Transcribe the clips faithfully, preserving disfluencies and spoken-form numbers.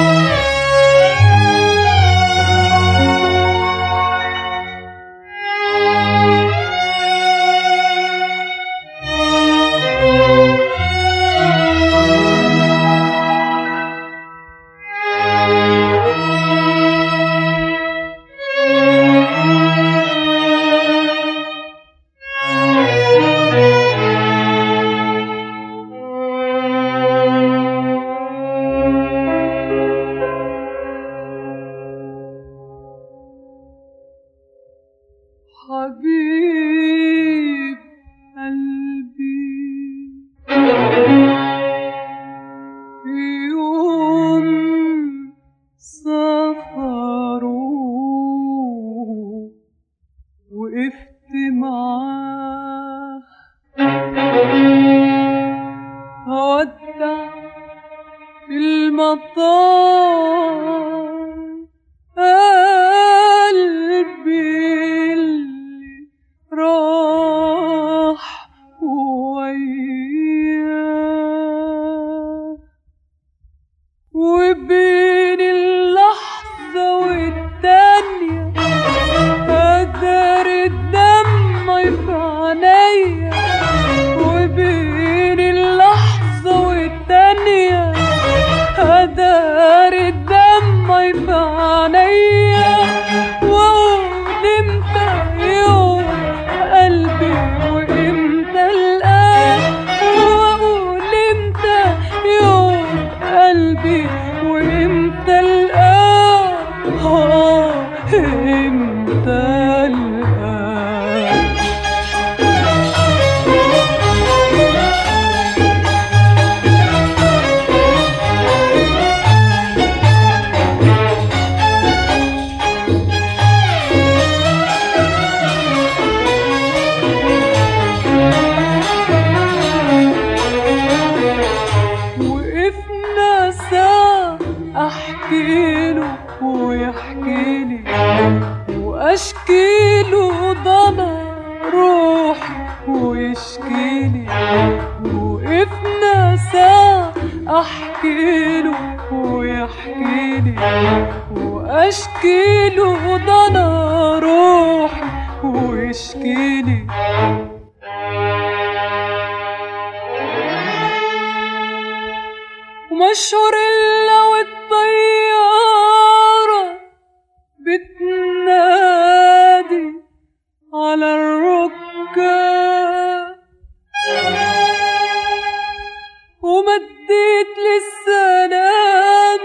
حبيب قلبي في يوم سفره وقفت معاه هودع في المطار قلبي اللي راح وياه، وبين اللحظة والتانية قدر الدمع في عينيا، وبين اللحظة والتانية قدر الدمع في عينيا، واقول امتى يوم قلبي وامتى الآن، واقول امتى يوم قلبي وامتى الآن، اه امتى الآن. وقفنا ساعة احكيله ويحكيلي واشكيله ضنا روحي ويشكيلي، وقفنا ساعة احكيله ويحكيلي واشكيله ضنا روحي ويشكيلي، ومشهور إلا والطيارة بتنادي على الركاب، ومديت للسلام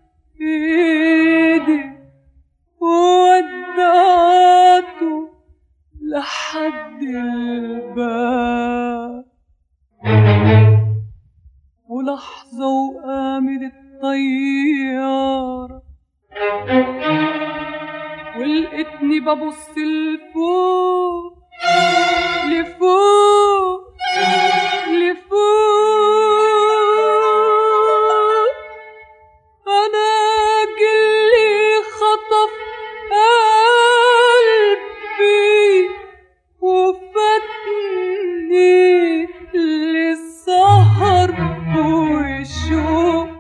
ايدي وودعته لحد الباب، ولحظة وقامت الطيارة ولقيتني ببص لفوق لفوق لفوق، أنا جلي خطف قلبي وفاتني للسهر والشوق،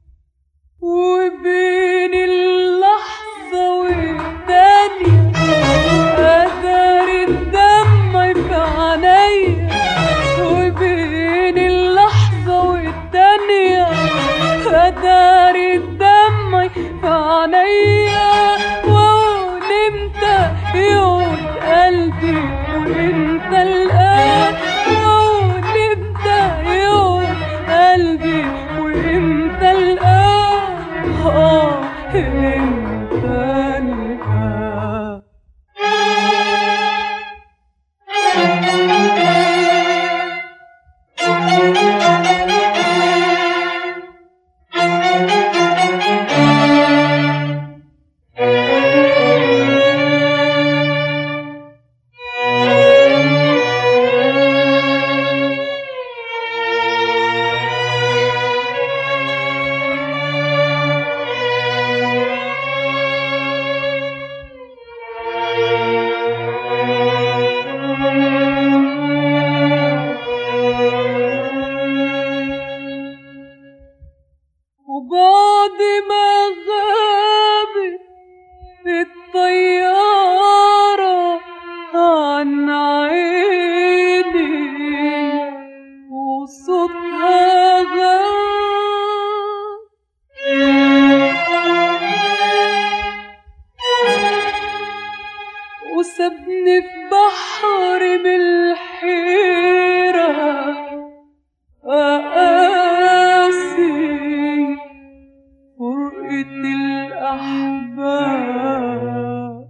وبين اللحظة والتانية قدر الدمع في عينيا، وبين اللحظة والتانية قدر الدمع في عينيا، واقول امتى يوم قلبي وامتى الآن، واقول امتى يوم قلبي وامتى الآن، اه امتى الآن. الأحباب.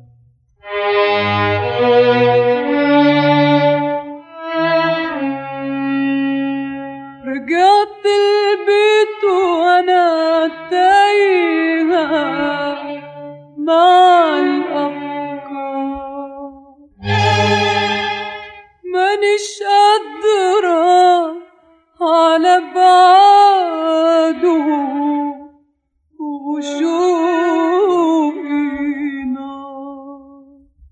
رجعت البيت وأنا تايهة مع الأفكار، مانيش قادرة على بعده وشوقي نار،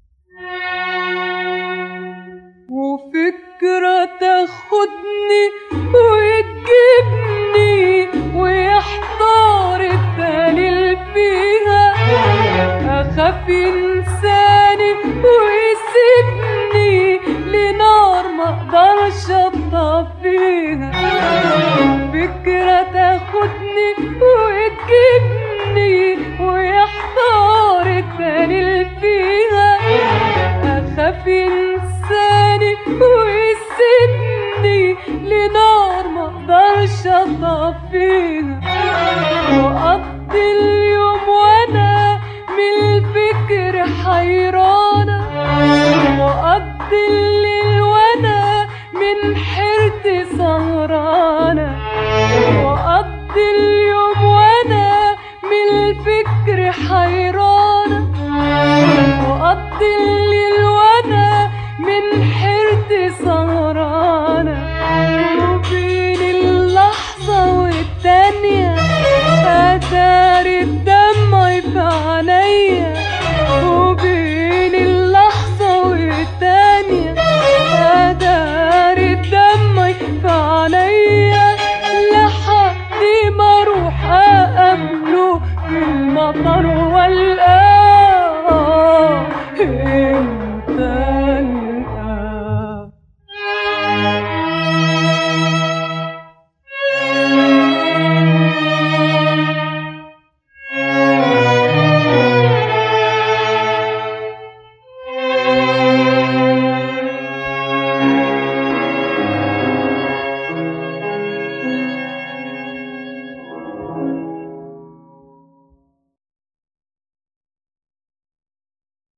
وفكرة تاخدني وتجيبني ويحضر الدليل فيها، أخاف ينساني ويسيبني لنار مقدرش أطفيها. فكرة تاخدني وتجيبني ويحضر الدليل فيها، أخاف ينساني ويسيبني لنار مقدرش أطفيها. وأقضي اليوم وأنا من الفكر حيرانة، وأقضي الليل وأنا من حيرتي سهرانة، وأقضي اليوم وأنا من الفكر حيرانة، وأقضي الليل وأنا من حيرتي سهرانة. وبين اللحظة والتانية أداري الدمع في عينيا، وبين اللحظة والتانية أداري الدمع في عينيا، لحد ما أروح أقابله في المطار